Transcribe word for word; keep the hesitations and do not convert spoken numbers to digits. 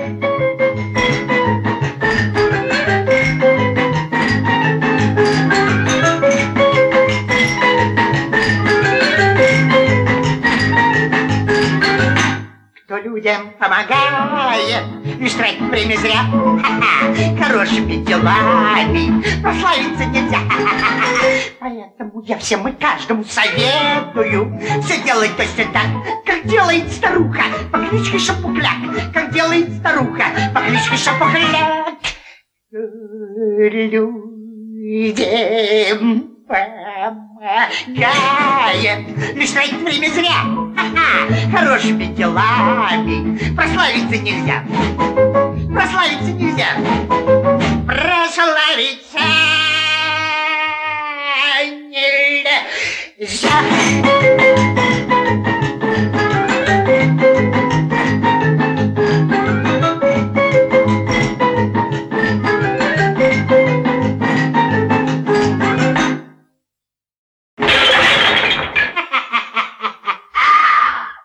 Кто людям помогает, лишь тратит время зря. Ха-ха, хорошими делами прославиться нельзя. Поэтому я всем и каждому советую все делать точно так, как делает старуха по кличке Шапокляк. Как делает старуха по кличке Шапокляк. Людям помогает, лишь тратить время зря. Ха-ха, хорошими делами прославиться нельзя. Прославиться нельзя. Прославиться нельзя.